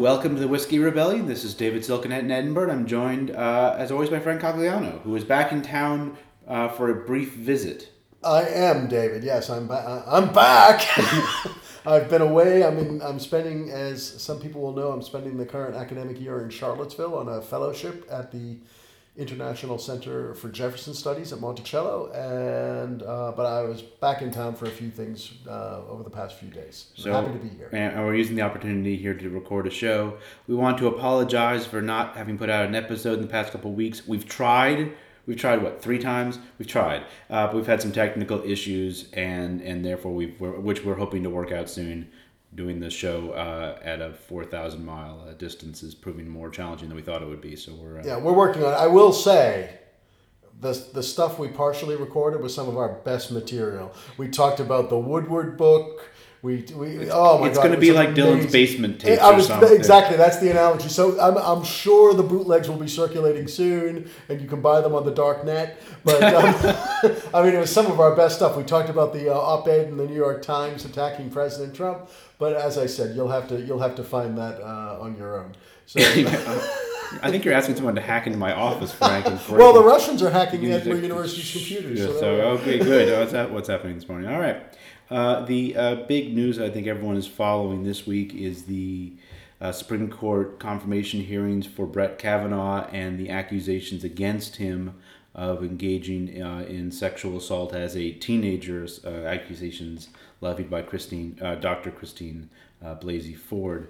welcome to the Whiskey Rebellion. This is David Silkenat in Edinburgh. I'm joined, as always, by Frank Cogliano, who is back in town for a brief visit. I am, David. Yes, I'm back. I've been away. I'm spending, as some people will know, I'm spending the current academic year in Charlottesville on a fellowship at the International Center for Jefferson Studies at Monticello, and but I was back in town for a few things over the past few days. So happy to be here. And we're using the opportunity here to record a show. We want to apologize for not having put out an episode in the past couple of weeks. We've tried, what, 3 times? We've tried, but we've had some technical issues, and therefore which we're hoping to work out soon. Doing the show at a 4,000-mile distance is proving more challenging than we thought it would be. So we're working on it. I will say, the stuff we partially recorded was some of our best material. We talked about the Woodward book. It's going to be like amazing. Dylan's basement tapes or something. Exactly, that's the analogy. So I'm sure the bootlegs will be circulating soon, and you can buy them on the dark net. But it was some of our best stuff. We talked about the op-ed in the New York Times attacking President Trump. But as I said, you'll have to find that on your own. So. I think you're asking someone to hack into my office, Frank. Well, the Russians are hacking Edinburgh University's computers. Yeah, okay, good. What's happening this morning? All right. The big news I think everyone is following this week is the Supreme Court confirmation hearings for Brett Kavanaugh and the accusations against him of engaging in sexual assault as a teenager, accusations levied by Dr. Christine Blasey Ford.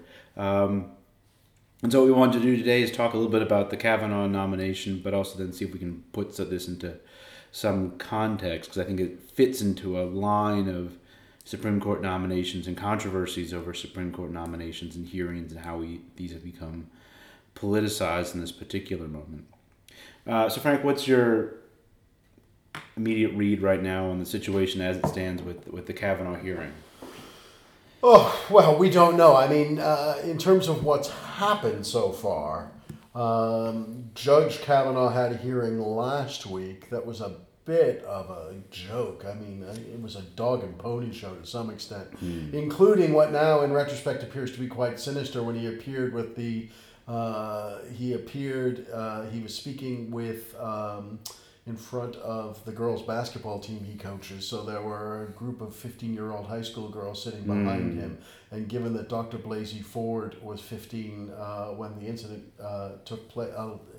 And so what we wanted to do today is talk a little bit about the Kavanaugh nomination, but also then see if we can put this into some context, because I think it fits into a line of Supreme Court nominations and controversies over Supreme Court nominations and hearings and how these have become politicized in this particular moment. So Frank, what's your immediate read right now on the situation as it stands with the Kavanaugh hearing? Oh, well, we don't know. In terms of what's happened so far, Judge Kavanaugh had a hearing last week that was a bit of a joke. It was a dog and pony show to some extent, including what now in retrospect appears to be quite sinister when he appeared with he was speaking with in front of the girls' basketball team he coaches. So there were a group of 15-year-old high school girls sitting behind him. And given that Dr. Blasey Ford was 15 when the incident took place,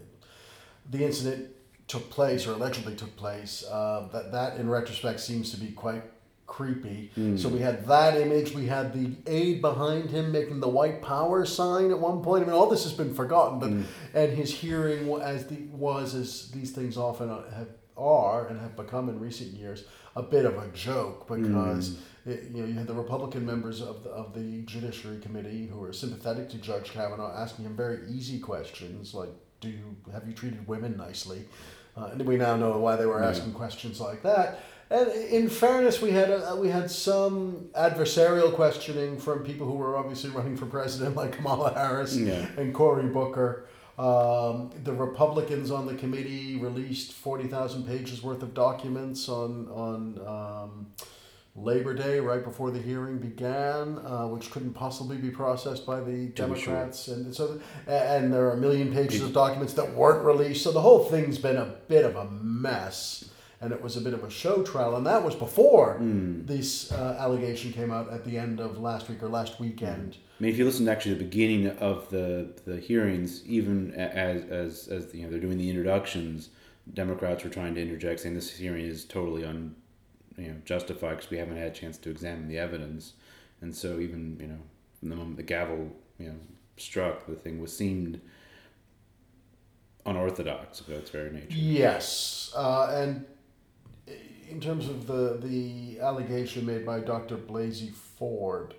or allegedly took place, that in retrospect seems to be quite creepy. So we had that image. We had the aide behind him making the white power sign at one point. All this has been forgotten, but and his hearing as these things often are and have become in recent years a bit of a joke, because you had the Republican members of the Judiciary Committee who were sympathetic to Judge Kavanaugh asking him very easy questions like, have you treated women nicely? And we now know why they were asking questions like that. And in fairness, we had some adversarial questioning from people who were obviously running for president, like Kamala Harris and Cory Booker. The Republicans on the committee released 40,000 pages worth of documents on Labor Day, right before the hearing began, which couldn't possibly be processed by the Democrats, sure. and there are 1 million pages of documents that weren't released. So the whole thing's been a bit of a mess. And it was a bit of a show trial, and that was before this allegation came out at the end of last week or last weekend. If you listen to actually the beginning of the hearings, even as they're doing the introductions, Democrats were trying to interject, saying this hearing is totally justified because we haven't had a chance to examine the evidence, and so even from the moment the gavel struck, the thing seemed unorthodox of its very nature. Yes, and in terms of the allegation made by Dr. Blasey Ford,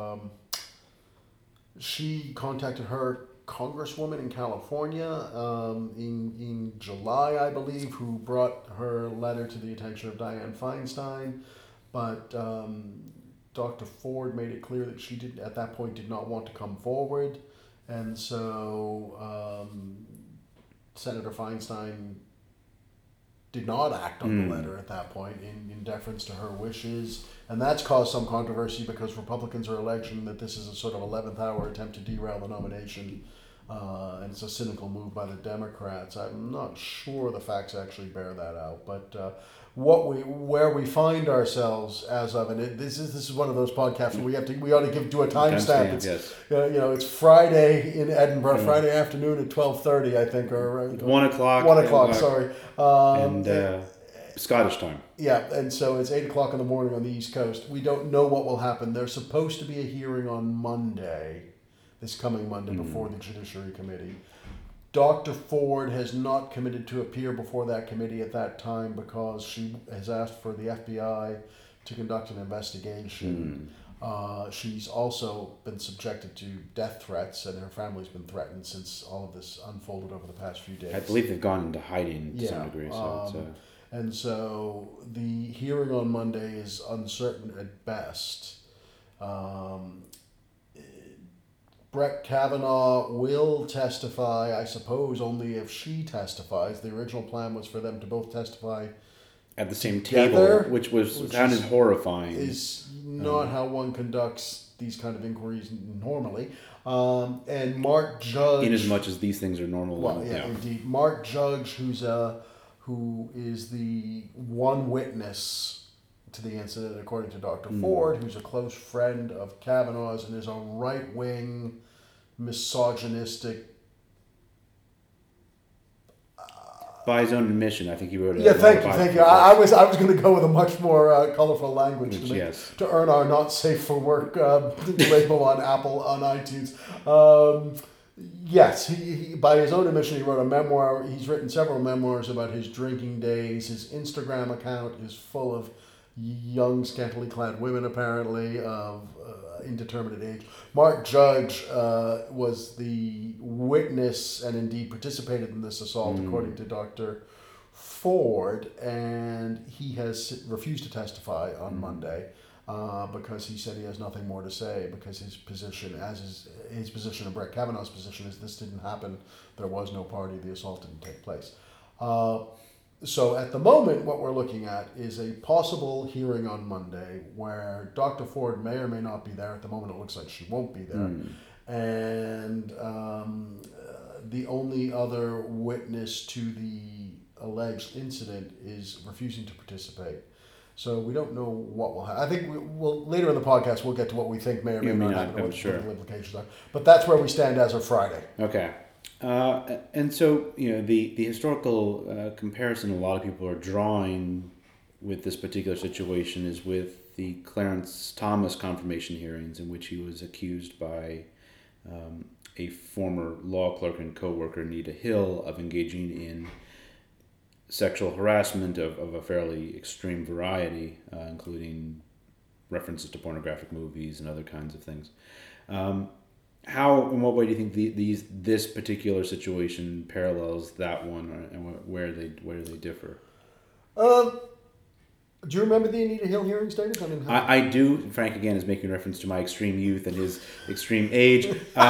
she contacted her congresswoman in California in July, I believe, who brought her letter to the attention of Dianne Feinstein. But Dr. Ford made it clear that she at that point did not want to come forward. And so Senator Feinstein did not act on the letter at that point in deference to her wishes. And that's caused some controversy because Republicans are alleging that this is a sort of 11th hour attempt to derail the nomination. And it's a cynical move by the Democrats. I'm not sure the facts actually bear that out. But where we find ourselves as of, and this is one of those podcasts where we ought to do a timestamp. It's yes. It's Friday in Edinburgh, Friday afternoon at 12:30, I think, or 1 o'clock. 1 o'clock. Sorry. And Scottish time. Yeah, and so it's 8 o'clock in the morning on the East Coast. We don't know what will happen. There's supposed to be a hearing on Monday, this coming Monday, before the Judiciary Committee. Dr. Ford has not committed to appear before that committee at that time because she has asked for the FBI to conduct an investigation. She's also been subjected to death threats, and her family's been threatened since all of this unfolded over the past few days. I believe they've gone into hiding to some degree. And so the hearing on Monday is uncertain at best. Brett Kavanaugh will testify, I suppose, only if she testifies. The original plan was for them to both testify at the same together, table, which sounded horrifying. Is not how one conducts these kind of inquiries normally. And Mark Judge, in as much as these things are normal. Well, yeah, indeed. Mark Judge, who is the one witness to the incident, according to Dr. Ford, who's a close friend of Kavanaugh's and is a right-wing, misogynistic. By his own admission, I think he wrote it. Yeah, thank you. I was going to go with a much more colorful language to earn our not safe for work label on Apple on iTunes. Yes, he by his own admission, he wrote a memoir. He's written several memoirs about his drinking days. His Instagram account is full of young, scantily clad women, apparently, of indeterminate age. Mark Judge was the witness and indeed participated in this assault, according to Dr. Ford, and he has refused to testify on Monday because he said he has nothing more to say because his position, his position and Brett Kavanaugh's position, is this didn't happen, there was no party, the assault didn't take place. So at the moment, what we're looking at is a possible hearing on Monday where Dr. Ford may or may not be there. At the moment, it looks like she won't be there. And the only other witness to the alleged incident is refusing to participate. So we don't know what will happen. I think we'll later in the podcast, we'll get to what we think may or may not happen, what the implications are. But that's where we stand as of Friday. Okay. And so, the historical comparison a lot of people are drawing with this particular situation is with the Clarence Thomas confirmation hearings, in which he was accused by a former law clerk and co-worker, Nita Hill, of engaging in sexual harassment of a fairly extreme variety, including references to pornographic movies and other kinds of things. How, in what way do you think this particular situation parallels that one, and where do they differ? Do you remember the Anita Hill hearings, David? I do. Frank, again, is making reference to my extreme youth and his extreme age.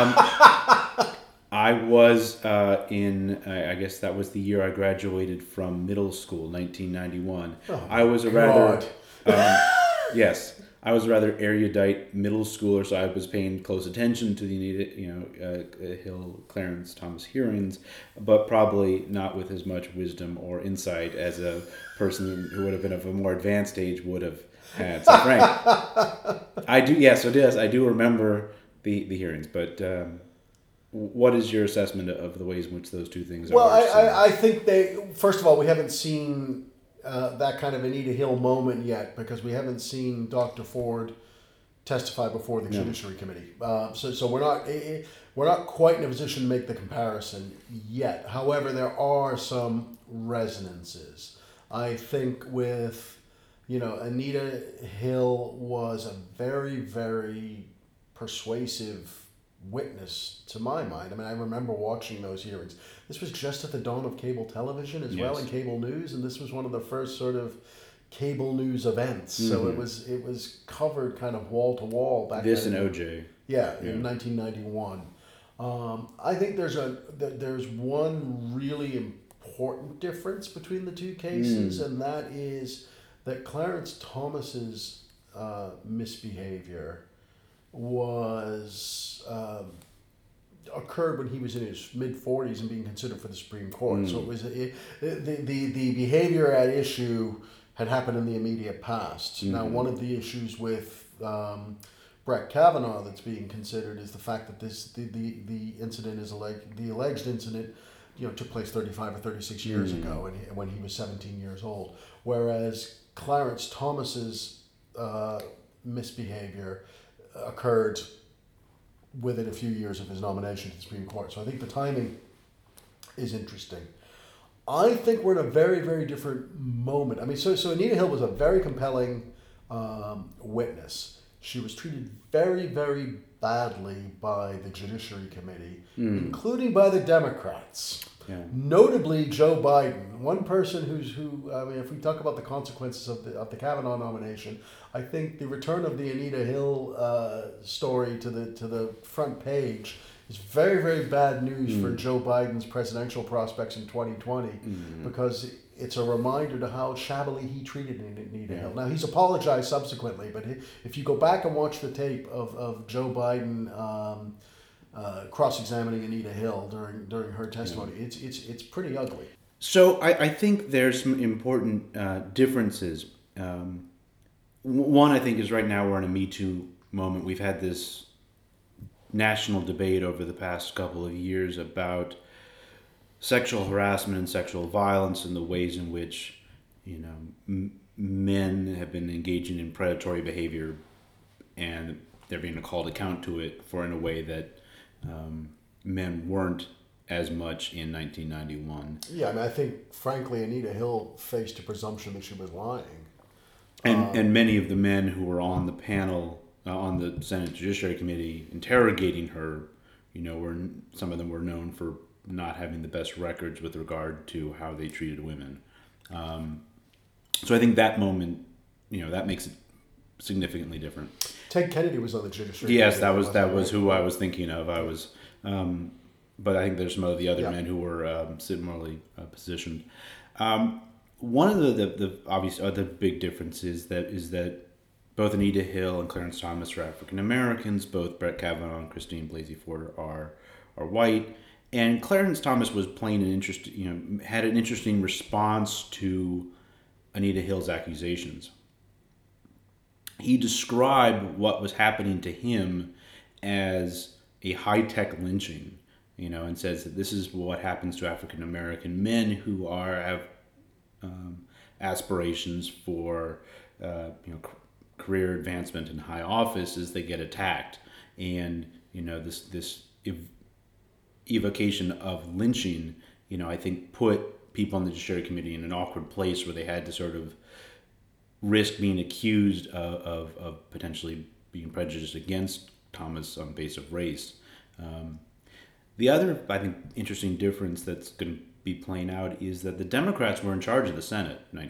I was I guess that was the year I graduated from middle school, 1991. Oh, I was a rather... yes. I was a rather erudite middle schooler, so I was paying close attention to the Hill Clarence Thomas hearings, but probably not with as much wisdom or insight as a person who would have been of a more advanced age would have had. So, Frank, I do. Yes, it is. I do remember the hearings, but what is your assessment of the ways in which those two things are? Well, I think first of all, we haven't seen that kind of Anita Hill moment yet because we haven't seen Dr. Ford testify before the Judiciary Committee. So we're not quite in a position to make the comparison yet. However, there are some resonances. I think with, Anita Hill was a very, very persuasive witness to my mind. I mean, I remember watching those hearings. This was just at the dawn of cable television as well, and cable news, and this was one of the first sort of cable news events. So it was covered kind of wall to wall back then. This and OJ. Yeah, in 1991. I think there's one really important difference between the two cases, and that is that Clarence Thomas's misbehavior was occurred when he was in his mid-40s and being considered for the Supreme Court. So it was the behavior at issue had happened in the immediate past. Now, one of the issues with Brett Kavanaugh that's being considered is the fact that the incident is the alleged incident, took place 35 or 36 years ago, and when he was 17 years old, whereas Clarence Thomas's misbehavior occurred within a few years of his nomination to the Supreme Court. So I think the timing is interesting. I think we're in a very, very different moment. I mean, so Anita Hill was a very compelling witness. She was treated very, very badly by the Judiciary Committee, including by the Democrats. Yeah. Notably, Joe Biden, one person who I mean, if we talk about the consequences of the Kavanaugh nomination, I think the return of the Anita Hill story to the front page is very, very bad news for Joe Biden's presidential prospects in 2020, because it's a reminder to how shabbily he treated Anita Hill. Now, he's apologized subsequently, but if you go back and watch the tape of Joe Biden cross-examining Anita Hill during her testimony, it's pretty ugly. So I think there's some important differences. One, I think, is right now we're in a Me Too moment. We've had this national debate over the past couple of years about sexual harassment and sexual violence and the ways in which men have been engaging in predatory behavior, and they're being called account to it in a way that men weren't as much in 1991. Yeah, I mean, I think, frankly, Anita Hill faced a presumption that she was lying. And many of the men who were on the panel, on the Senate Judiciary Committee, interrogating her, some of them were known for not having the best records with regard to how they treated women. So I think that moment, that makes it significantly different. Ted Kennedy was on the Judiciary Yes, Committee. that was who I was thinking of. But I think there's some of the other men who were similarly positioned. One of the obvious other big differences is that both Anita Hill and Clarence Thomas are African Americans. Both Brett Kavanaugh and Christine Blasey Ford are white. And Clarence Thomas was playing had an interesting response to Anita Hill's accusations. He described what was happening to him as a high-tech lynching, and says that this is what happens to African American men who have aspirations for career advancement in high office as they get attacked, and this evocation of lynching, I think put people on the Judiciary Committee in an awkward place where they had to sort of risk being accused of potentially being prejudiced against Thomas on the basis of race. The other, I think, interesting difference that's going to be playing out is that the Democrats were in charge of the Senate in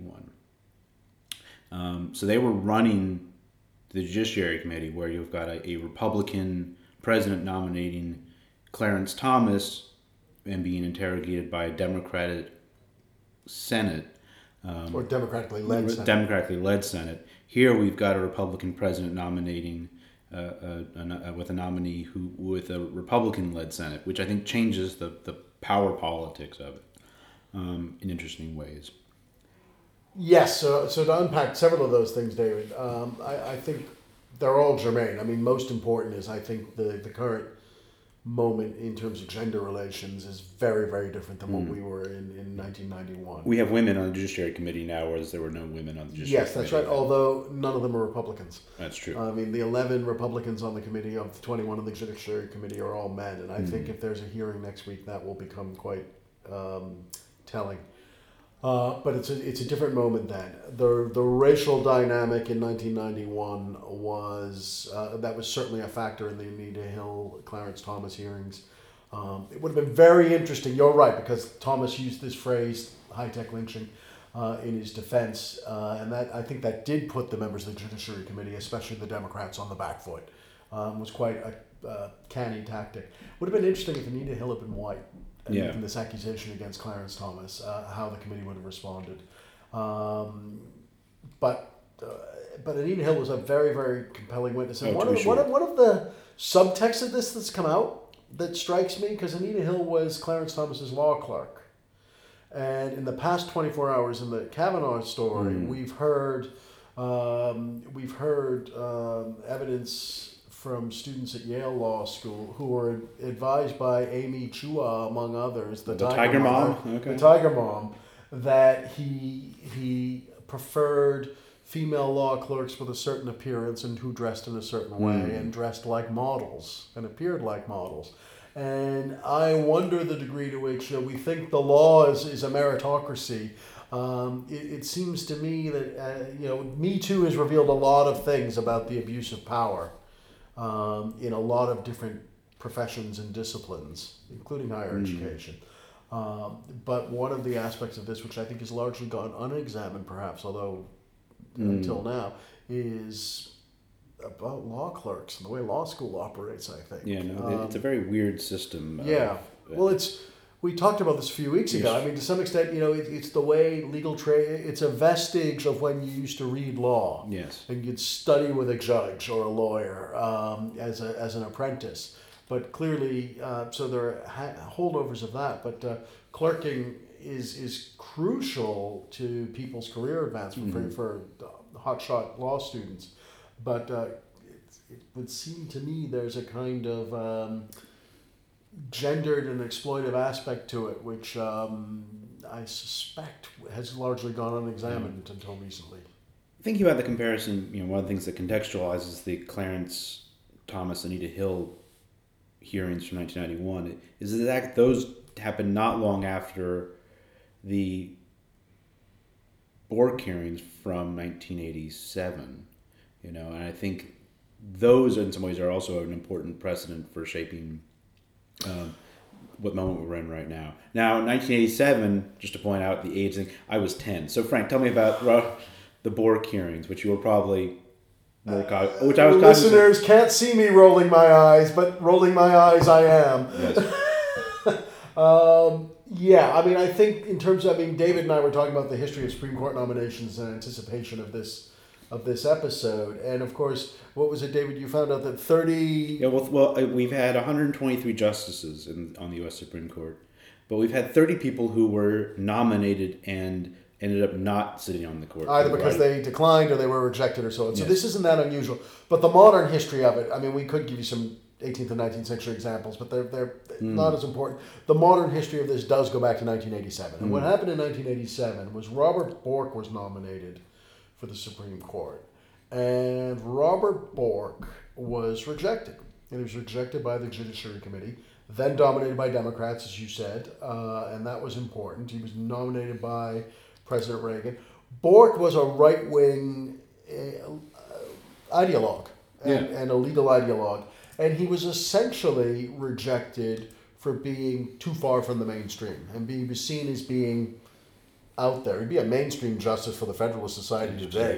1991. So they were running the Judiciary Committee, where you've got a Republican president nominating Clarence Thomas and being interrogated by a Democratic Senate. Or democratically led Senate. Democratically led Senate. Here we've got a Republican president nominating with a nominee with a Republican-led Senate, which I think changes the power politics of it in interesting ways. Yes, so to unpack several of those things, David, I think they're all germane. I mean, most important is I think the current moment in terms of gender relations is very, very different than what we were in 1991. We have women on the Judiciary Committee now, whereas there were no women on the Judiciary Committee. Yes, that's right, although none of them are Republicans. That's true. I mean, the 11 Republicans on the committee of the 21 on the Judiciary Committee are all men, and I think if there's a hearing next week, that will become quite telling. But it's a different moment then. The racial dynamic in 1991 was that was certainly a factor in the Anita Hill, Clarence Thomas hearings. It would have been very interesting. You're right, because Thomas used this phrase "high-tech lynching" in his defense, and that I think that did put the members of the Judiciary Committee, especially the Democrats, on the back foot. Was quite a canny tactic. Would have been interesting if Anita Hill had been white. and Yeah. making this accusation against Clarence Thomas, how the committee would have responded. But Anita Hill was a very, very compelling witness. And one of the subtexts of this that's come out that strikes me, because Anita Hill was Clarence Thomas's law clerk. And in the past 24 hours in the Kavanaugh story, we've heard evidence from students at Yale Law School who were advised by Amy Chua, among others, the Tiger Mom, the Tiger Mom, that he preferred female law clerks with a certain appearance and who dressed in a certain way and dressed like models and appeared like models. And I wonder the degree to which we think the law is a meritocracy. It seems to me that Me Too has revealed a lot of things about the abuse of power in a lot of different professions and disciplines, including higher education. But one of the aspects of this, which I think has largely gone unexamined, perhaps, although until now, is about law clerks and the way law school operates, I think. Yeah, no, it's a very weird system. Well, we talked about this a few weeks ago. I mean, to some extent, it's the way legal trade, it's a vestige of when you used to read law. Yes. And you'd study with a judge or a lawyer as an apprentice. But clearly, so there are holdovers of that. But clerking is crucial to people's career advancement for hotshot law students. But it would seem to me there's a kind of gendered and exploitive aspect to it, which I suspect has largely gone unexamined until recently. Thinking about the comparison, one of the things that contextualizes the Clarence Thomas, Anita Hill hearings from 1991 is that those happened not long after the Bork hearings from 1987. And I think those in some ways are also an important precedent for shaping what moment we're in right now. Now, in 1987, just to point out the age thing, I was 10. So, Frank, tell me about the Bork hearings, which you were probably which I was. Listeners can't see me rolling my eyes, but rolling my eyes I am. Yes. I mean, I think in terms of, David and I were talking about the history of Supreme Court nominations in anticipation of this episode, and of course, what was it, David? You found out that 30. Yeah, well, we've had 123 justices on the U.S. Supreme Court, but we've had 30 people who were nominated and ended up not sitting on the court. Either because they declined or they were rejected or so on. So this isn't that unusual. But the modern history of it, we could give you some 18th and 19th century examples, but they're not as important. The modern history of this does go back to 1987. And what happened in 1987 was Robert Bork was nominated for the Supreme Court. And Robert Bork was rejected. And he was rejected by the Judiciary Committee, then dominated by Democrats, as you said, and that was important. He was nominated by President Reagan. Bork was a right-wing ideologue and a legal ideologue. And he was essentially rejected for being too far from the mainstream. And he was seen as being out there. He'd be a mainstream justice for the Federalist Society today.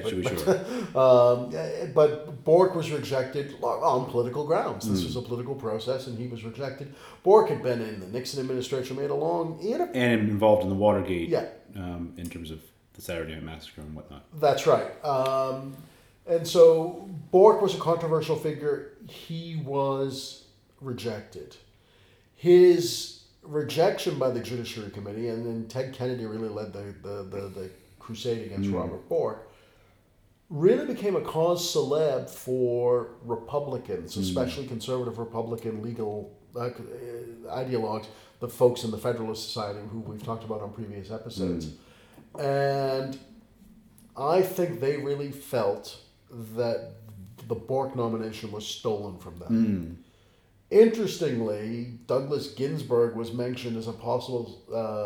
But Bork was rejected on political grounds. This was a political process, and he was rejected. Bork had been in the Nixon administration, and involved in the Watergate. In terms of the Saturday Night Massacre and whatnot. That's right. And so Bork was a controversial figure. He was rejected. His rejection by the Judiciary Committee, and then Ted Kennedy really led the crusade against Robert Bork, really became a cause célèbre for Republicans, especially conservative Republican legal ideologues, the folks in the Federalist Society who we've talked about on previous episodes. And I think they really felt that the Bork nomination was stolen from them. Interestingly, Douglas Ginsburg was mentioned as a possible,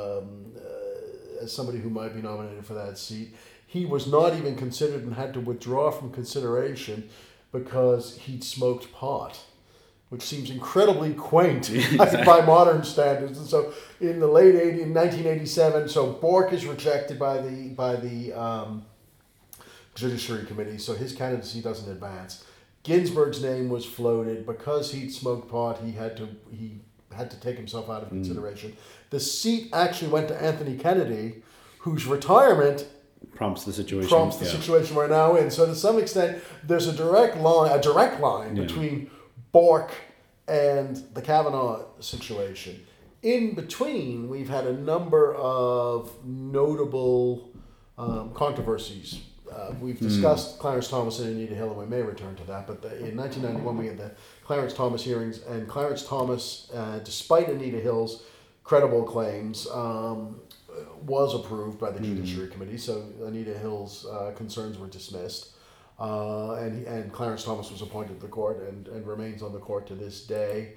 as somebody who might be nominated for that seat. He was not even considered and had to withdraw from consideration because he'd smoked pot, which seems incredibly quaint by modern standards. And so in the late 80s, in 1987, so Bork is rejected by the Judiciary Committee, so his candidacy doesn't advance. Ginsburg's name was floated because he'd smoked pot. He had to take himself out of consideration. The seat actually went to Anthony Kennedy, whose retirement prompts the situation. Situation we're now in. So to some extent, there's a direct line between Bork and the Kavanaugh situation. In between, we've had a number of notable controversies. We've discussed Clarence Thomas and Anita Hill, and we may return to that. But in 1991, we had the Clarence Thomas hearings, and Clarence Thomas, despite Anita Hill's credible claims, was approved by the Judiciary Committee. So Anita Hill's concerns were dismissed, and Clarence Thomas was appointed to the court and remains on the court to this day.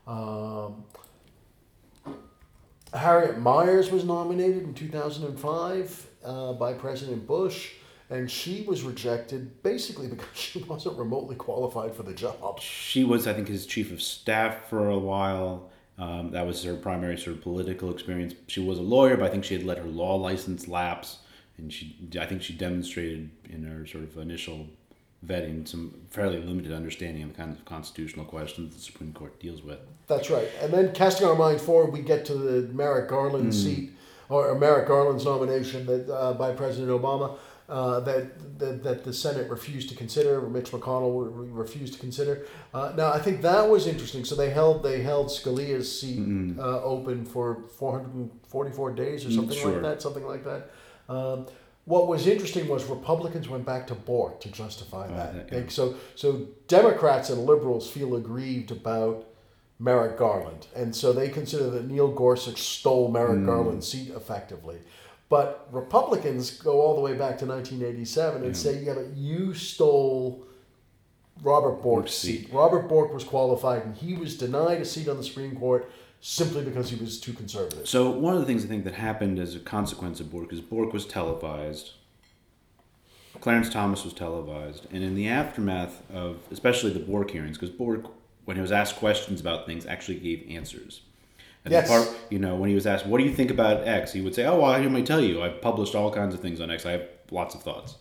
Harriet Miers was nominated in 2005 by President Bush, and she was rejected basically because she wasn't remotely qualified for the job. She was, I think, his chief of staff for a while. That was her primary sort of political experience. She was a lawyer, but I think she had let her law license lapse, and I think she demonstrated in her sort of initial vetting some fairly limited understanding of the kinds of constitutional questions the Supreme Court deals with. That's right. And then casting our mind forward, we get to the Merrick Garland seat, or Merrick Garland's nomination that by President Obama that the Senate refused to consider, or Mitch McConnell refused to consider. Now, I think that was interesting. So they held Scalia's seat open for 444 days or something like that. What was interesting was Republicans went back to Bork to justify that. So Democrats and liberals feel aggrieved about Merrick Garland, and so they consider that Neil Gorsuch stole Merrick Garland's seat effectively. But Republicans go all the way back to 1987 and say, yeah, but you stole Robert Bork's seat. Robert Bork was qualified, and he was denied a seat on the Supreme Court simply because he was too conservative. So one of the things I think that happened as a consequence of Bork is Bork was televised. Clarence Thomas was televised. And in the aftermath of especially the Bork hearings, because Bork, when he was asked questions about things, actually gave answers. And when he was asked, what do you think about X? He would say, I might tell you. I've published all kinds of things on X. I have lots of thoughts.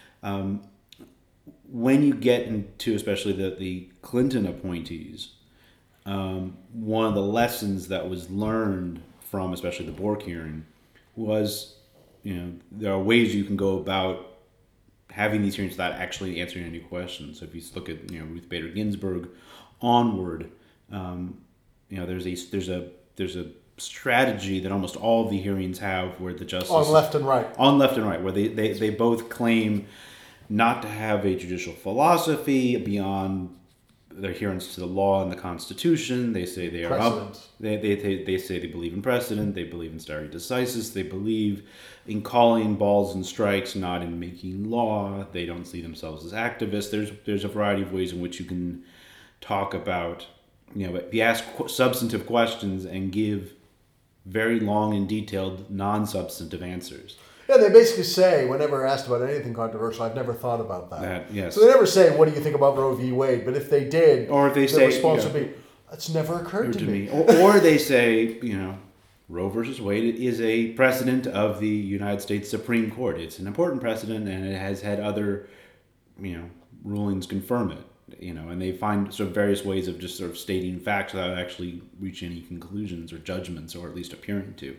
When you get into especially the Clinton appointees, one of the lessons that was learned from especially the Bork hearing was, there are ways you can go about having these hearings without actually answering any questions. So if you look at Ruth Bader Ginsburg onward, there's a strategy that almost all of the hearings have where the justices on left and right where they both claim not to have a judicial philosophy beyond their adherence to the law and the Constitution. They say they are they say they believe in precedent. They believe in stare decisis. They believe in calling balls and strikes, not in making law. They don't see themselves as activists. There's a variety of ways in which you can talk about, but you ask substantive questions and give very long and detailed non-substantive answers. Yeah, they basically say, whenever asked about anything controversial, I've never thought about that. Yes. So they never say, what do you think about Roe v. Wade? But if they did, or if they say, response would be, that's never occurred to me. Or they say, Roe versus Wade is a precedent of the United States Supreme Court. It's an important precedent, and it has had other, rulings confirm it. And they find sort of various ways of just sort of stating facts without actually reaching any conclusions or judgments, or at least appearing to.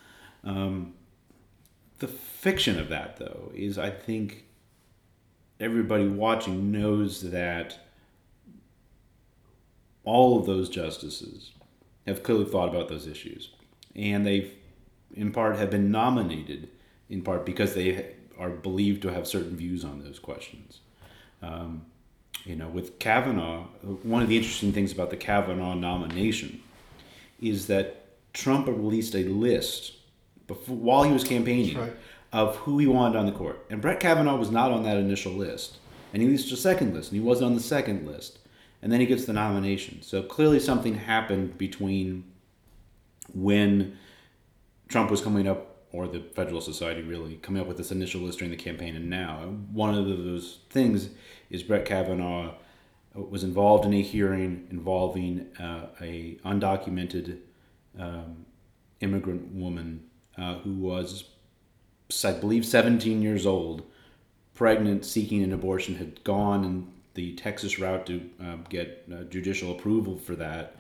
The fiction of that, though, is I think everybody watching knows that all of those justices have clearly thought about those issues. And they've, in part, have been nominated, in part because they are believed to have certain views on those questions. With Kavanaugh, one of the interesting things about the Kavanaugh nomination is that Trump released a list while he was campaigning of who he wanted on the court. And Brett Kavanaugh was not on that initial list. And he released a second list, and he wasn't on the second list. And then he gets the nomination. So clearly something happened between when Trump was coming up, or the Federalist Society really, coming up with this initial list during the campaign and now. One of those things is Brett Kavanaugh was involved in a hearing involving a undocumented immigrant woman who was, I believe, 17 years old, pregnant, seeking an abortion, had gone in the Texas route to get judicial approval for that,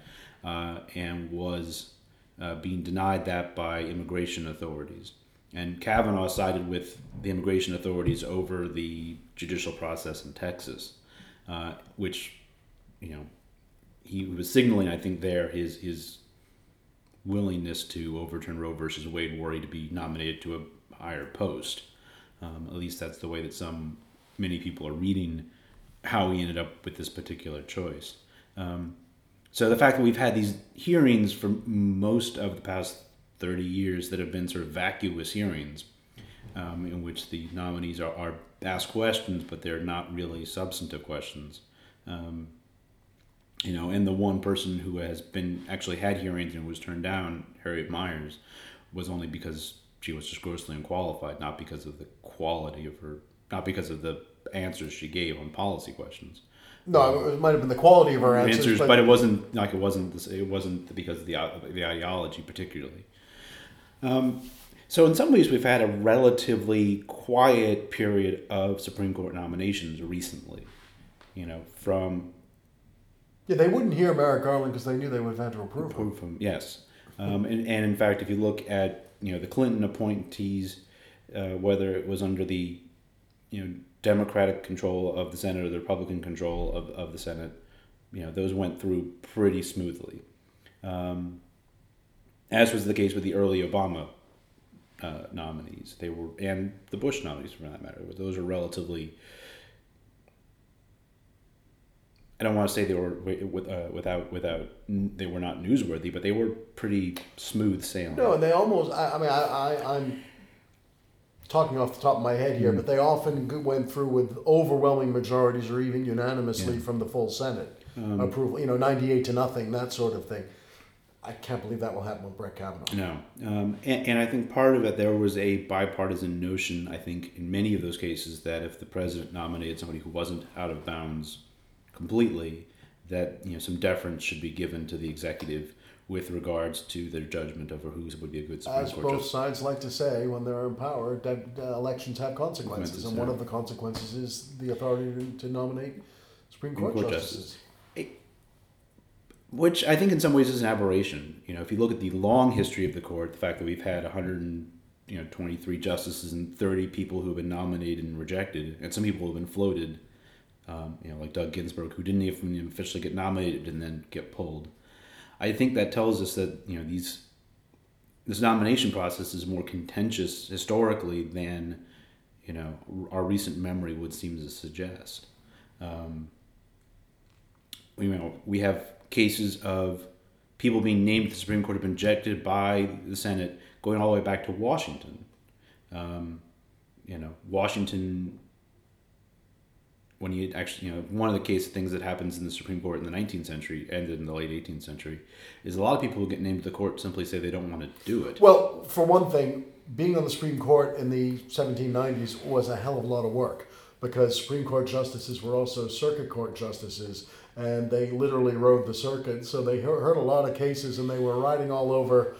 and was being denied that by immigration authorities. And Kavanaugh sided with the immigration authorities over the judicial process in Texas, which, he was signaling, I think, there his willingness to overturn Roe versus Wade were he to be nominated to a higher post. At least that's the way that many people are reading how he ended up with this particular choice. So the fact that we've had these hearings for most of the past 30 years that have been sort of vacuous hearings, in which the nominees are asked questions, but they're not really substantive questions. And the one person who has actually had hearings and was turned down, Harriet Miers, was only because she was just grossly unqualified, not because of the quality of her, not because of the answers she gave on policy questions. No, it might have been the quality of her answers, but it wasn't because of the ideology particularly. So in some ways, we've had a relatively quiet period of Supreme Court nominations recently. They wouldn't hear Merrick Garland because they knew they would have had to approve him. Yes, and in fact, if you look at the Clinton appointees, whether it was under the Democratic control of the Senate or the Republican control of the Senate, those went through pretty smoothly. As was the case with the early Obama nominees, and the Bush nominees for that matter. Those are relatively. I don't want to say they were they were not newsworthy, but they were pretty smooth sailing. No, and they almost. I'm talking off the top of my head here, but they often went through with overwhelming majorities or even unanimously from the full Senate approval. 98-0, that sort of thing. I can't believe that will happen with Brett Kavanaugh. No, and I think part of it, there was a bipartisan notion, I think, in many of those cases, that if the president nominated somebody who wasn't out of bounds completely, that some deference should be given to the executive with regards to their judgment over who would be a good Supreme Court justice. As both sides like to say, when they're in power, elections have consequences, and one of the consequences is the authority to nominate Supreme Court justices. Which I think in some ways is an aberration. If you look at the long history of the court, the fact that we've had 123 justices and 30 people who have been nominated and rejected, and some people who have been floated, like Doug Ginsburg, who didn't even officially get nominated and then get pulled. I think that tells us that this nomination process is more contentious historically than our recent memory would seem to suggest. We have cases of people being named to the Supreme Court have been rejected by the Senate, going all the way back to Washington. Washington, when you actually, one of the things that happens in the Supreme Court in the 19th century and in the late 18th century is a lot of people who get named to the court simply say they don't want to do it. Well, for one thing, being on the Supreme Court in the 1790s was a hell of a lot of work, because Supreme Court justices were also circuit court justices, and they literally rode the circuit. So they heard a lot of cases, and they were riding all over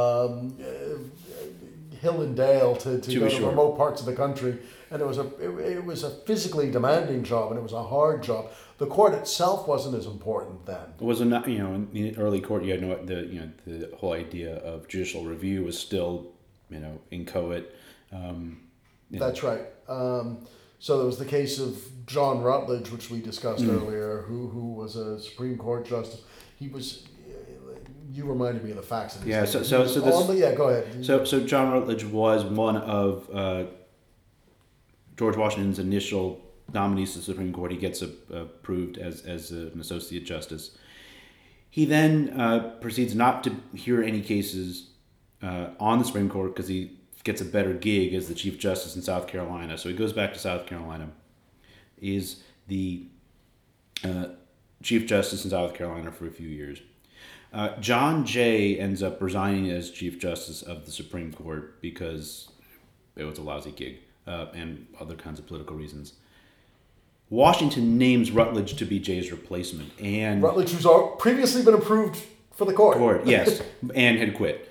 hill and dale to go to remote parts of the country. And it was a physically demanding job, and it was a hard job. The court itself wasn't as important then. It was not, in the early court, you had the whole idea of judicial review was still, inchoate. That's right. So there was the case of John Rutledge, which we discussed earlier, who was a Supreme Court justice. He was. You reminded me of the facts of this. Go ahead. So John Rutledge was one of George Washington's initial nominees to the Supreme Court. He gets approved as an associate justice. He then proceeds not to hear any cases on the Supreme Court because he gets a better gig as the Chief Justice in South Carolina. So he goes back to South Carolina. Is the Chief Justice in South Carolina for a few years. John Jay ends up resigning as Chief Justice of the Supreme Court because it was a lousy gig and other kinds of political reasons. Washington names Rutledge to be Jay's replacement. And Rutledge, who's previously been approved for the court. Yes, and had quit.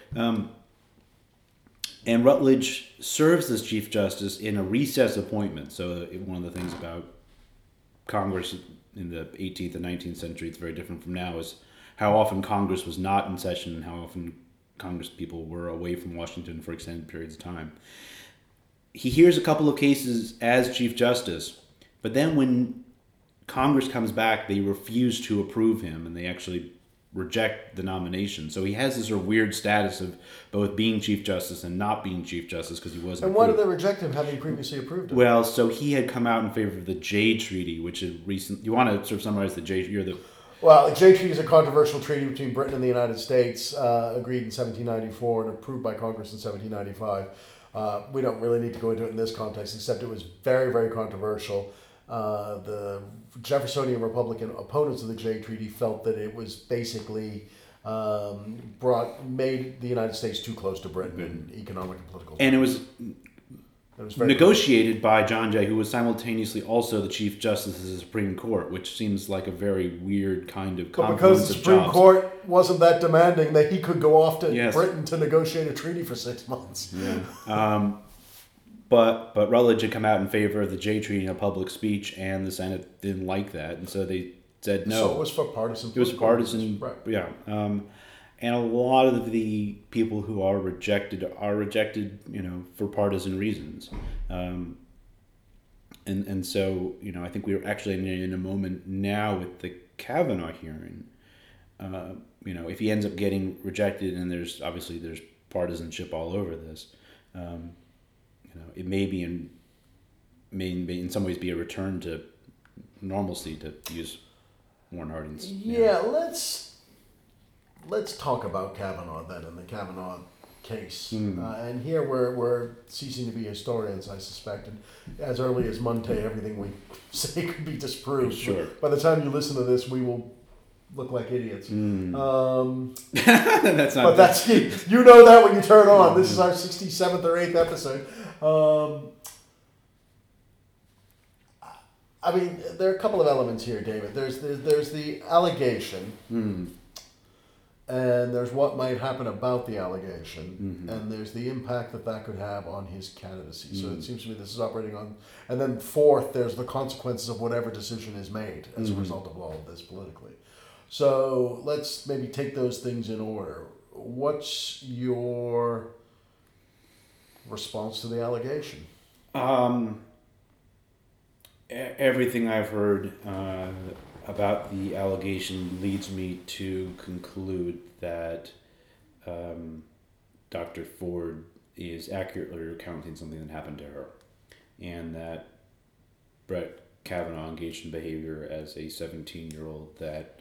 And Rutledge serves as Chief Justice in a recess appointment. So one of the things about Congress in the 18th and 19th century, it's very different from now, is how often Congress was not in session and how often Congress people were away from Washington for extended periods of time. He hears a couple of cases as Chief Justice, but then when Congress comes back, they refuse to approve him and they actually reject the nomination. So he has this sort of weird status of both being Chief Justice and not being Chief Justice because he wasn't And why did they reject him having previously approved him? Well, so he had come out in favor of the Jay Treaty, which is recent. You want to sort of summarize the Jay? You're the Well, the Jay Treaty is a controversial treaty between Britain and the United States, agreed in 1794 and approved by Congress in 1795. We don't really need to go into it in this context, except it was very, very controversial. The Jeffersonian Republican opponents of the Jay Treaty felt that it was basically made the United States too close to Britain in economic and political terms. and it was very negotiated by John Jay, who was simultaneously also the Chief Justice of the Supreme Court, which seems like a very weird kind of But confluence because the of Supreme jobs. Court wasn't that demanding, that he could go off to Yes. Britain to negotiate a treaty for 6 months. Yeah. But Rutledge had come out in favor of the Jay Treaty in a public speech, and the Senate didn't like that, and so they said no. So it was for partisan. It was partisan, Right. yeah. And a lot of the people who are rejected, for partisan reasons. And so, I think we're actually in a moment now with the Kavanaugh hearing. If he ends up getting rejected, and there's partisanship all over this, it may be may in some ways be a return to normalcy, to use Warren Harding's. Yeah, let's talk about Kavanaugh then, and the Kavanaugh case. And here we're ceasing to be historians, I suspect. And as early as Monday, everything we say could be disproved. Sure. By the time you listen to this, we will look like idiots. That's not. But that's you know that when you turn on. This is our 67th or 8th episode. I mean, there are a couple of elements here, David. There's the allegation, and there's what might happen about the allegation, and there's the impact that could have on his candidacy. So it seems to me this is operating on, and then fourth, there's the consequences of whatever decision is made as a result of all of this politically. So let's maybe take those things in order. What's your response to the allegation? Everything I've heard about the allegation leads me to conclude that Dr. Ford is accurately recounting something that happened to her, and that Brett Kavanaugh engaged in behavior as a 17-year-old that,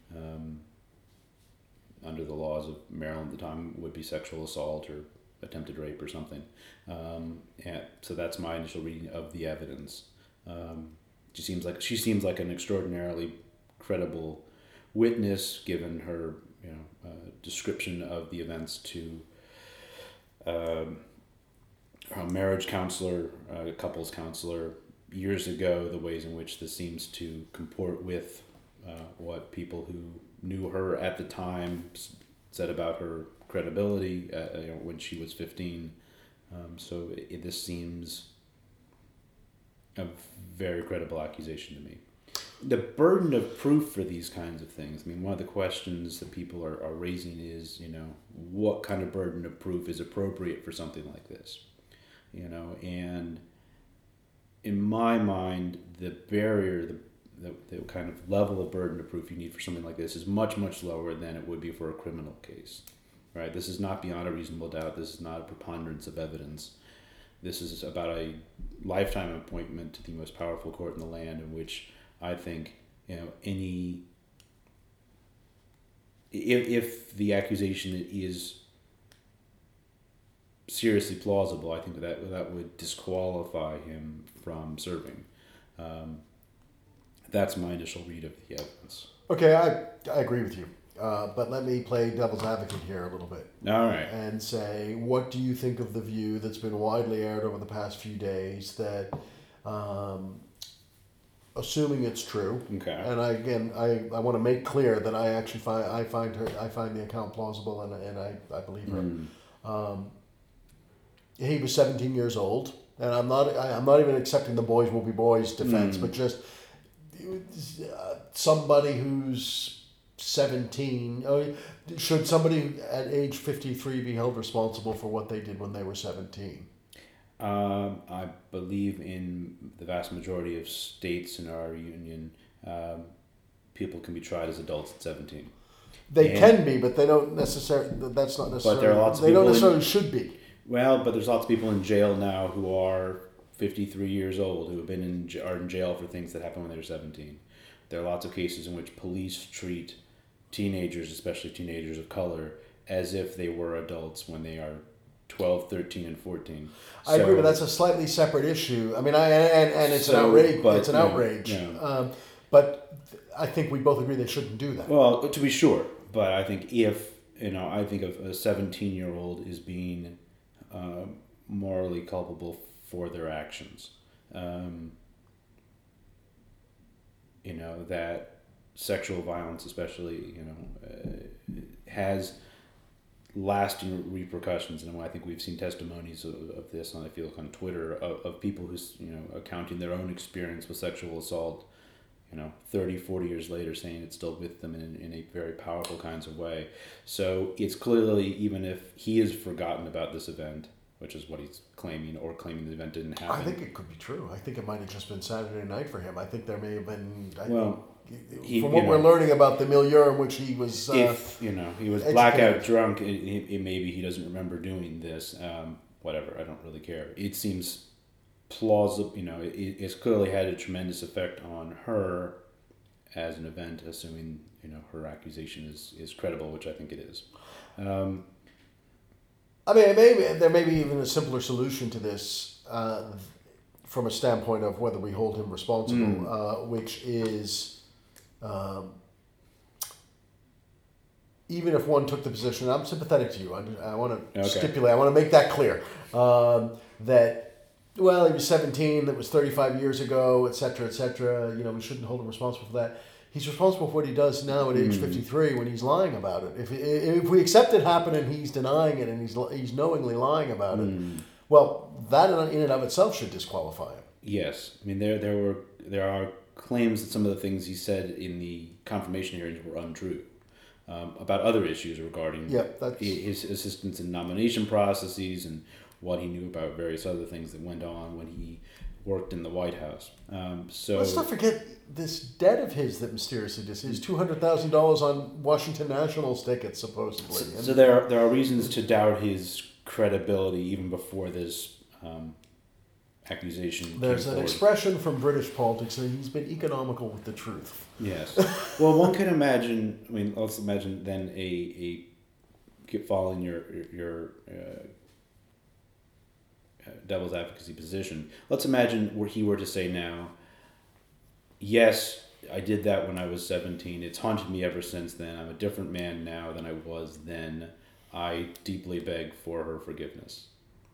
under the laws of Maryland at the time, would be sexual assault or attempted rape or something. And so that's my initial reading of the evidence. She seems like an extraordinarily credible witness, given her description of the events to a marriage counselor, a couples counselor years ago. The ways in which this seems to comport with what people who knew her at the time said about her credibility when she was 15. So this seems a very credible accusation to me. The burden of proof for these kinds of things, I mean, one of the questions that people are raising is, what kind of burden of proof is appropriate for something like this? And in my mind, the barrier, the kind of level of burden of proof you need for something like this is much, much lower than it would be for a criminal case, right? This is not beyond a reasonable doubt. This is not a preponderance of evidence. This is about a lifetime appointment to the most powerful court in the land, in which I think, if the accusation is seriously plausible, I think that would disqualify him from serving. That's my initial read of the evidence. Okay, I agree with you. But let me play devil's advocate here a little bit. All right. And say, what do you think of the view that's been widely aired over the past few days that, assuming it's true, Okay. and I want to make clear that I actually find the account plausible, and I believe her. He was 17 years old, and I'm not even accepting the boys will be boys defense, but just somebody who's 17. Should somebody at age 53 be held responsible for what they did when they were 17? I believe in the vast majority of states in our union, people can be tried as adults at 17. They can be, but they don't necessarily. That's not necessarily. But there are lots of they don't people necessarily should be. Well, but there's lots of people in jail now who are 53 years old who have been are in jail for things that happened when they were 17. There are lots of cases in which police treat teenagers, especially teenagers of color, as if they were adults when they are 12, 13, and 14. I agree, but that's a slightly separate issue. I mean, and it's an outrage. It's an outrage. But I think we both agree they shouldn't do that. Well, to be sure, but I think I think of a 17-year-old is being morally culpable for their actions. That sexual violence, especially, has lasting repercussions, and I think we've seen testimonies of this on, I feel, on Twitter of people who's accounting their own experience with sexual assault 30, 40 years later, saying it's still with them in a very powerful kinds of way. So it's clearly, even if he has forgotten about this event, which is what he's claiming, or claiming the event didn't happen. I think it could be true. I think it might have just been Saturday night for him. I think there may have been... From what we're learning about the milieu in which he was... if, he was blackout drunk, it maybe he doesn't remember doing this. Whatever, I don't really care. It seems plausible, it's clearly had a tremendous effect on her as an event, assuming, her accusation is credible, which I think it is. I mean, there may be even a simpler solution to this from a standpoint of whether we hold him responsible, which is even if one took the position, I'm sympathetic to you. I want to stipulate, I want to make that clear, that, well, he was 17, that was 35 years ago, et cetera, we shouldn't hold him responsible for that. He's responsible for what he does now at age 53 when he's lying about it. If we accept it happened and he's denying it and he's knowingly lying about it, well, that in and of itself should disqualify him. Yes. I mean, there are claims that some of the things he said in the confirmation hearings were untrue about other issues regarding his assistance in nomination processes and what he knew about various other things that went on when he worked in the White House. So let's not forget this debt of his that mysteriously his $200,000 on Washington Nationals tickets, supposedly. So there are reasons to doubt his credibility even before this accusation. There's an expression from British politics that he's been economical with the truth. Yes. Well, one can imagine. I mean, let's imagine then following your devil's advocacy position. Let's imagine where he were to say now, yes, I did that when I was 17. It's haunted me ever since then. I'm a different man now than I was then. I deeply beg for her forgiveness.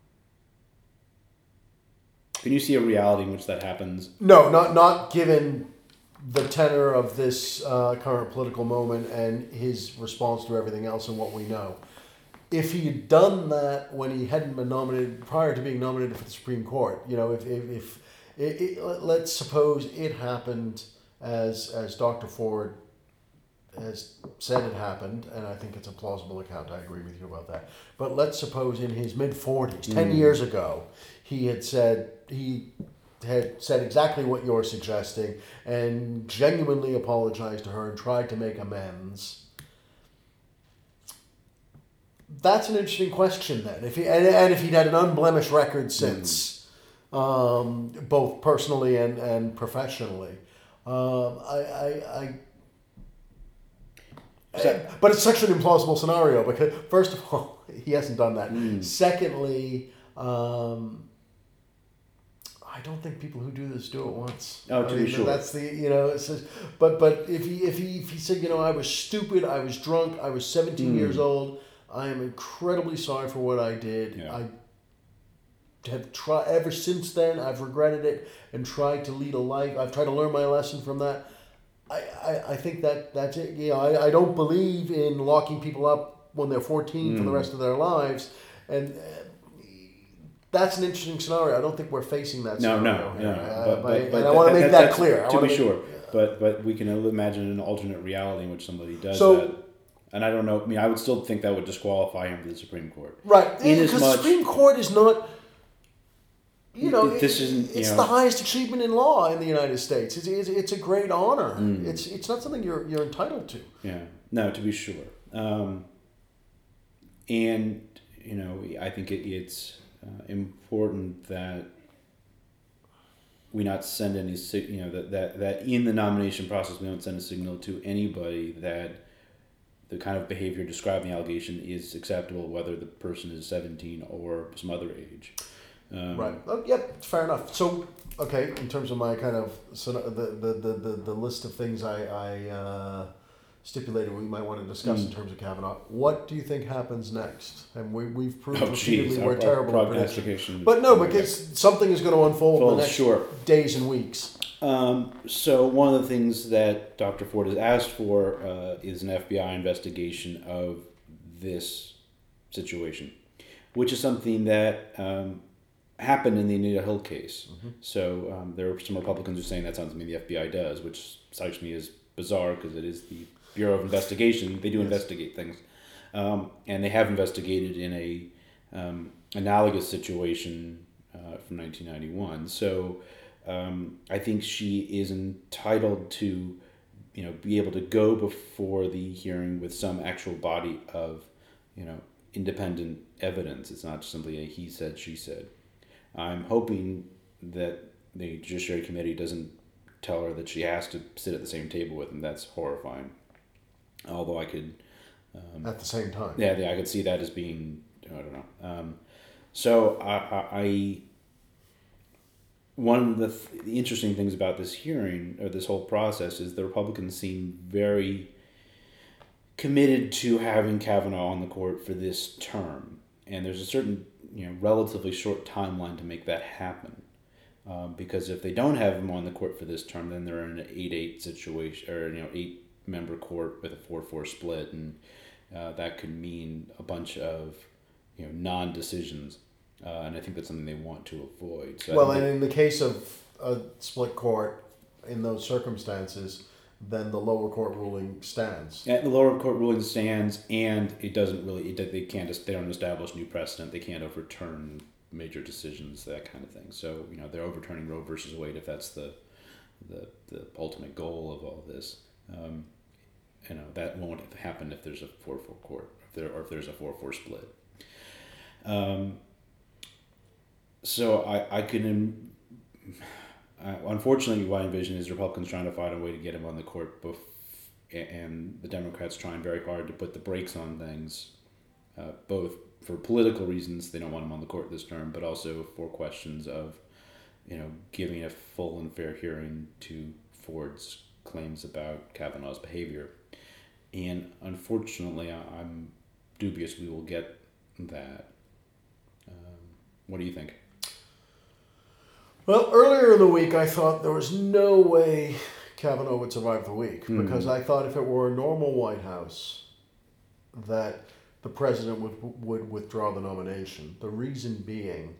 Can you see a reality in which that happens? No, not given the tenor of this current political moment and his response to everything else and what we know. If he had done that when he hadn't been nominated, prior to being nominated for the Supreme Court, if let's suppose it happened as Dr. Ford has said it happened, and I think it's a plausible account, I agree with you about that. But let's suppose in his mid-40s, 10 years ago, he had said exactly what you're suggesting and genuinely apologized to her and tried to make amends. That's an interesting question then. If he'd had an unblemished record since, both personally and professionally, but it's such an implausible scenario because first of all, he hasn't done that. Secondly, I don't think people who do this do it once. Oh, to be sure. That's It's just, but if he said, I was stupid, I was drunk, I was 17 years old. I am incredibly sorry for what I did. Yeah. I have tried ever since then. I've regretted it and tried to lead a life. I've tried to learn my lesson from that. I think that's it. I don't believe in locking people up when they're 14 for the rest of their lives, and that's an interesting scenario. I don't think we're facing that scenario. No. But I want to make that clear. To be sure. but we can imagine an alternate reality in which somebody does So- that. And I don't know. I mean, I would still think that would disqualify him for the Supreme Court. Right. In as Because much- Supreme Court is not, This isn't, it's you know- the highest achievement in law in the United States. It's a great honor. Mm. It's not something you're entitled to. Yeah. No, to be sure. And I think it's important that we not send any that in the nomination process we don't send a signal to anybody that the kind of behavior described in the allegation is acceptable, whether the person is 17 or some other age. Right. Oh, yep. Fair enough. So, okay, in terms of my kind of the list of things I stipulated we might want to discuss in terms of Kavanaugh, what do you think happens next? And we've proved repeatedly we're terrible at prediction. prognostication. But no, because something is going to unfold in the next Sure. days and weeks. So one of the things that Dr. Ford has asked for is an FBI investigation of this situation, which is something that happened in the Anita Hill case. Mm-hmm. So there are some Republicans who are saying that's not something the FBI does, which strikes me as bizarre because it is the Bureau of Investigation. They do investigate things. And they have investigated in a analogous situation from 1991. So I think she is entitled to, be able to go before the hearing with some actual body of, independent evidence. It's not simply a he said, she said. I'm hoping that the Judiciary Committee doesn't tell her that she has to sit at the same table with him. That's horrifying. Although I could... at the same time. Yeah, I could see that as being... I don't know. So I one of the interesting things about this hearing, or this whole process, is the Republicans seem very committed to having Kavanaugh on the court for this term. And there's a certain, relatively short timeline to make that happen. Because if they don't have him on the court for this term, then they're in an 8-8 situation, or 8-member court with a 4-4 split, and that could mean a bunch of non-decisions, and I think that's something they want to avoid. So and in the case of a split court, in those circumstances, then the lower court ruling stands. the lower court ruling stands, and it doesn't really. They don't establish new precedent. They can't overturn major decisions, that kind of thing. So they're overturning Roe versus Wade if that's the ultimate goal of all this. That won't happen if there's a 4-4 court, if there's a 4-4 split. So I can, unfortunately, what I envision is Republicans trying to find a way to get him on the court, and the Democrats trying very hard to put the brakes on things, both for political reasons, they don't want him on the court this term, but also for questions of, giving a full and fair hearing to Ford's claims about Kavanaugh's behavior. And unfortunately, I'm dubious we will get that. What do you think? Well, earlier in the week, I thought there was no way Kavanaugh would survive the week, because I thought if it were a normal White House, that the president would withdraw the nomination. The reason being,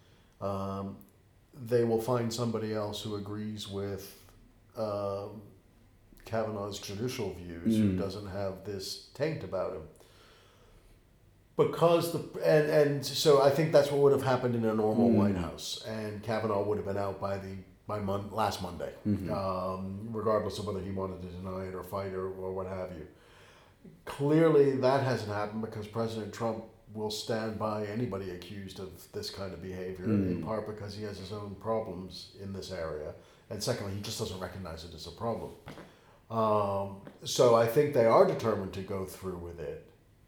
they will find somebody else who agrees with Kavanaugh's judicial views, who doesn't have this taint about him. Because so I think that's what would have happened in a normal White House, and Kavanaugh would have been out by last Monday, regardless of whether he wanted to deny it or fight or what have you. Clearly, that hasn't happened because President Trump will stand by anybody accused of this kind of behavior, in part because he has his own problems in this area, and secondly, he just doesn't recognize it as a problem. So I think they are determined to go through with it.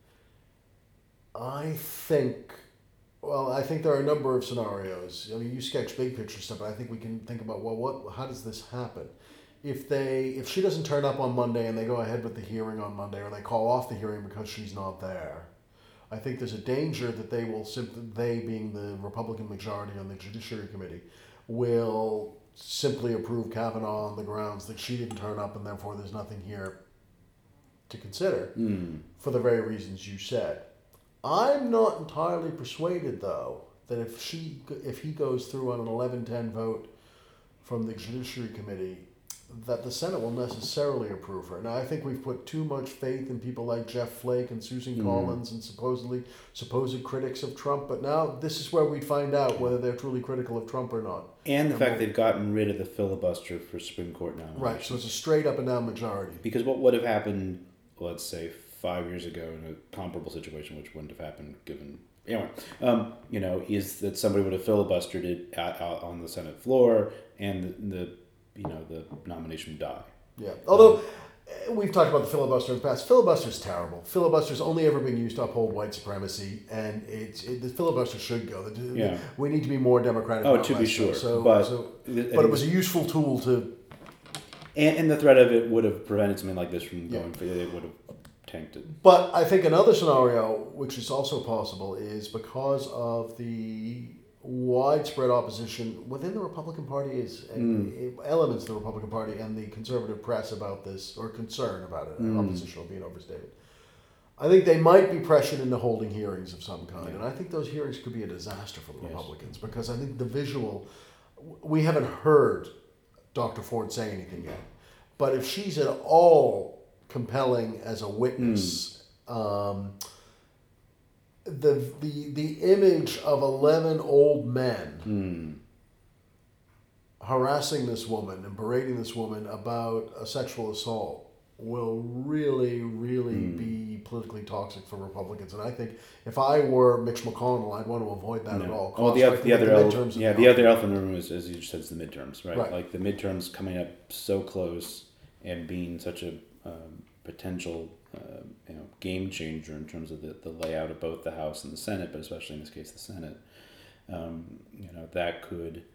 I think there are a number of scenarios. I mean, you sketch big picture stuff, but I think we can think about, how does this happen? If she doesn't turn up on Monday and they go ahead with the hearing on Monday, or they call off the hearing because she's not there, I think there's a danger that they being the Republican majority on the Judiciary Committee, will simply approve Kavanaugh on the grounds that she didn't turn up and therefore there's nothing here to consider, for the very reasons you said. I'm not entirely persuaded, though, that if he goes through on an 11-10 vote from the Judiciary Committee, that the Senate will necessarily approve her. Now, I think we've put too much faith in people like Jeff Flake and Susan Collins and supposed critics of Trump. But now this is where we'd find out whether they're truly critical of Trump or not. And the fact they've gotten rid of the filibuster for Supreme Court nominations. Right, so it's a straight up and down majority. Because what would have happened, let's say, 5 years ago in a comparable situation, which wouldn't have happened given... Anyway, is that somebody would have filibustered it out on the Senate floor, and the nomination would die. Yeah. Although we've talked about the filibuster in the past. Filibuster's terrible. Filibuster's only ever been used to uphold white supremacy, and the filibuster should go. We need to be more democratic. Oh, to be sure. But it was a useful tool to. And the threat of it would have prevented something like this from going. It would have tanked it. But I think another scenario, which is also possible, is because of the widespread opposition within the Republican Party elements of the Republican Party and the conservative press about this, or concern about it, oppositional being overstated. I think they might be pressured into holding hearings of some kind, and I think those hearings could be a disaster for the Republicans, because I think the visual, we haven't heard Dr. Ford say anything yet, but if she's at all compelling as a witness, the image of 11 old men harassing this woman and berating this woman about a sexual assault will really, really be politically toxic for Republicans. And I think if I were Mitch McConnell, I'd want to avoid that at all. Well, the other elephant in the room is, as you just said, is the midterms, right? Like the midterms coming up so close and being such a potential game changer in terms of the layout of both the House and the Senate, but especially in this case the Senate. That could,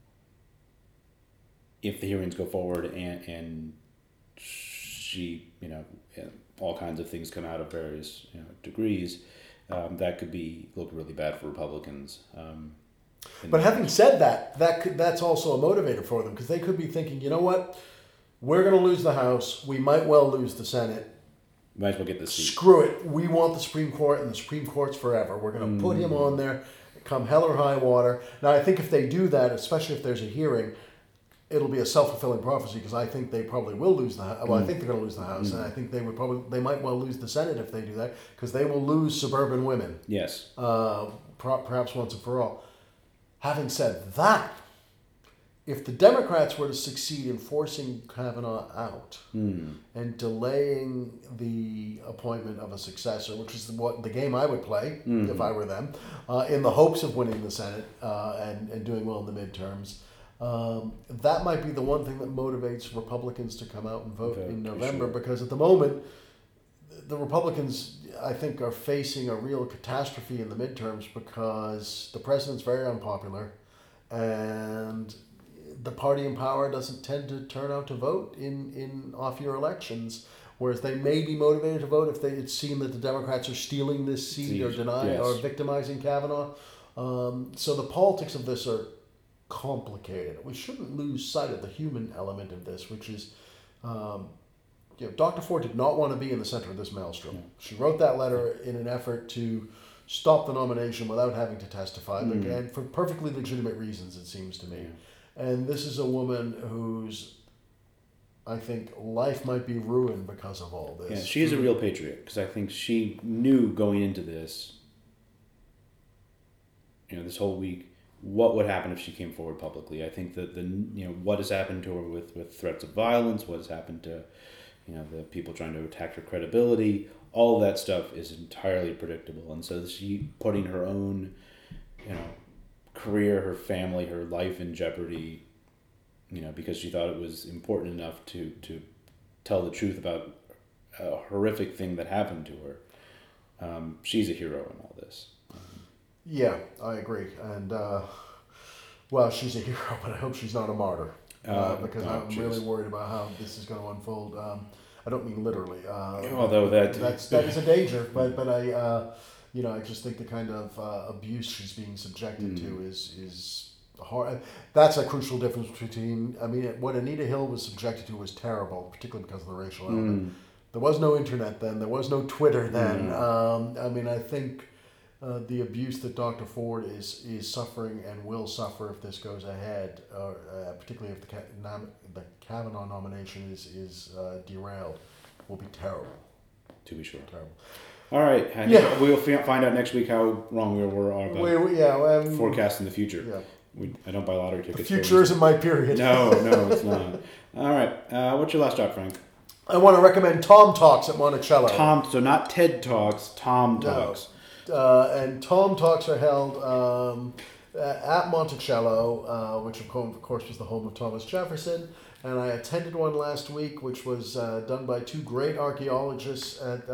if the hearings go forward and she, all kinds of things come out of various degrees, that could look really bad for Republicans. But having said that, that's also a motivator for them, because they could be thinking, you know what, we're going to lose the House, we might well lose the Senate. Might as well get the seat. Screw it. We want the Supreme Court, and the Supreme Court's forever. We're going to put him on there, come hell or high water. Now, I think if they do that, especially if there's a hearing, it'll be a self-fulfilling prophecy, because I think they probably will lose the House. Well, I think they're going to lose the House, and I think they might well lose the Senate if they do that, because they will lose suburban women. Yes. Perhaps once and for all. Having said that, if the Democrats were to succeed in forcing Kavanaugh out and delaying the appointment of a successor, which is what the game I would play if I were them, in the hopes of winning the Senate and doing well in the midterms, that might be the one thing that motivates Republicans to come out and vote in November, because at the moment, the Republicans, I think, are facing a real catastrophe in the midterms, because the president's very unpopular, and the party in power doesn't tend to turn out to vote in off-year elections, whereas they may be motivated to vote if it's seen that the Democrats are stealing this seat or denying or victimizing Kavanaugh. So the politics of this are complicated. We shouldn't lose sight of the human element of this, which is, Dr. Ford did not want to be in the center of this maelstrom. Yeah. She wrote that letter in an effort to stop the nomination without having to testify, and for perfectly legitimate reasons, it seems to me. Yeah. And this is a woman whose, I think, life might be ruined because of all this. Yeah, she is a real patriot, because I think she knew going into this, this whole week, what would happen if she came forward publicly. I think that what has happened to her with threats of violence, what has happened to, the people trying to attack her credibility, all of that stuff is entirely predictable. And so she putting her own, career, her family, her life in jeopardy, because she thought it was important enough to tell the truth about a horrific thing that happened to her. She's a hero in all this. Yeah, I agree. And, she's a hero, but I hope she's not a martyr. Because I'm really worried about how this is going to unfold. I don't mean literally. Although that is a danger, but I just think the kind of abuse she's being subjected to is hard. That's a crucial difference between. What Anita Hill was subjected to was terrible, particularly because of the racial element. There was no internet then. There was no Twitter then. I think the abuse that Dr. Ford is suffering and will suffer if this goes ahead, particularly if the Kavanaugh nomination is derailed, will be terrible. To be sure. Terrible. All right. We'll find out next week how wrong we were about forecasting the future. Yeah. I don't buy lottery tickets. The future isn't my period. No, it's not. All right. What's your last drop, Frank? I want to recommend Tom Talks at Monticello. So not TED Talks, Tom Talks. And Tom Talks are held at Monticello, which of course was the home of Thomas Jefferson. And I attended one last week, which was done by two great archaeologists at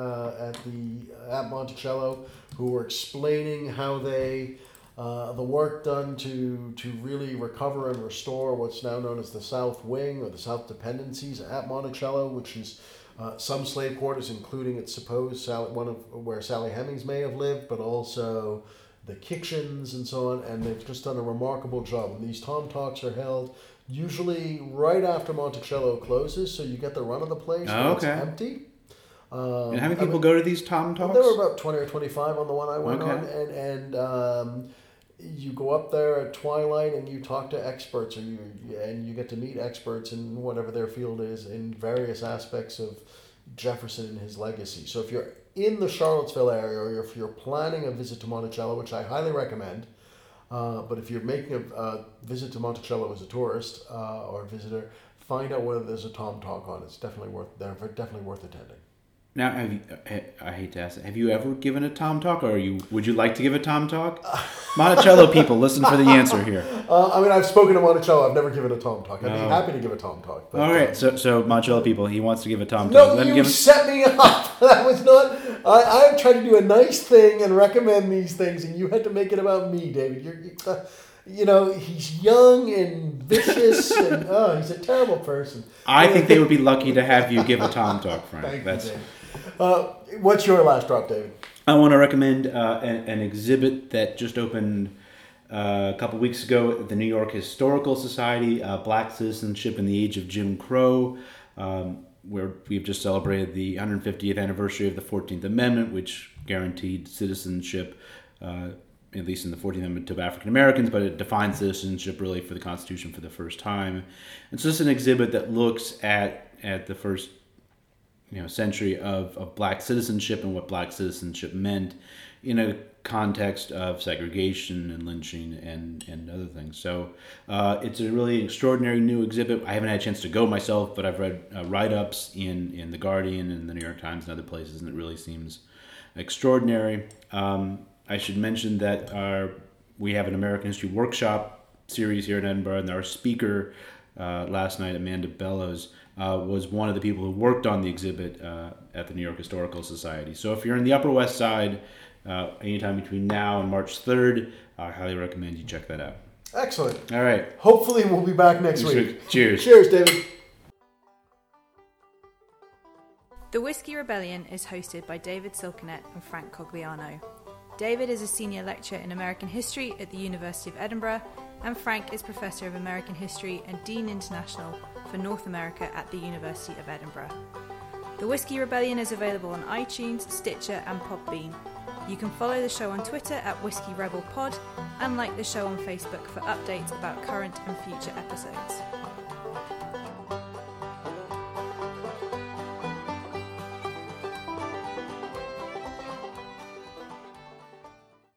Monticello, who were explaining how the work done to really recover and restore what's now known as the South Wing or the South Dependencies at Monticello, which is some slave quarters, including it's supposed where Sally Hemings may have lived, but also the kitchens and so on. And they've just done a remarkable job. And these Tom Talks are held usually right after Monticello closes, so you get the run of the place when it's empty. And how many people go to these Tom Talks? There were about 20 or 25 on the one I went on, and you go up there at twilight and you talk to experts, and you get to meet experts in whatever their field is in various aspects of Jefferson and his legacy. So if you're in the Charlottesville area, or if you're planning a visit to Monticello, which I highly recommend, but if you're making a visit to Monticello as a tourist or a visitor, find out whether there's a Tom Talk on. They're definitely worth attending. Now, I hate to ask, have you ever given a Tom Talk, or would you like to give a Tom Talk? Monticello people, listen for the answer here. I've spoken to Monticello. I've never given a Tom Talk. I'd be happy to give a Tom Talk. But, all right, so Monticello people, he wants to give a Tom Talk. No, you set me up. That was not... I tried to do a nice thing and recommend these things, and you had to make it about me, David. He's young and vicious, and he's a terrible person. I think they would be lucky to have you give a Tom Talk, Frank. Thank you, David. What's your last drop, David? I want to recommend an exhibit that just opened a couple weeks ago at the New York Historical Society, Black Citizenship in the Age of Jim Crow, where we've just celebrated the 150th anniversary of the 14th Amendment, which guaranteed citizenship, at least in the 14th Amendment, to African Americans, but it defined citizenship really for the Constitution for the first time. And so it's an exhibit that looks at the first century of black citizenship and what black citizenship meant in a context of segregation and lynching and other things. So it's a really extraordinary new exhibit. I haven't had a chance to go myself, but I've read write-ups in The Guardian and the New York Times and other places, and it really seems extraordinary. I should mention that we have an American History Workshop series here in Edinburgh, and our speaker last night, Amanda Bellows, was one of the people who worked on the exhibit at the New York Historical Society. So if you're in the Upper West Side, anytime between now and March 3rd, I highly recommend you check that out. Excellent. All right. Hopefully we'll be back next week. Cheers. Cheers, David. The Whiskey Rebellion is hosted by David Silkenett and Frank Cogliano. David is a senior lecturer in American history at the University of Edinburgh, and Frank is Professor of American History and Dean International for North America at the University of Edinburgh. The Whiskey Rebellion is available on iTunes, Stitcher and Podbean. You can follow the show on Twitter at Whiskey Rebel Pod and like the show on Facebook for updates about current and future episodes.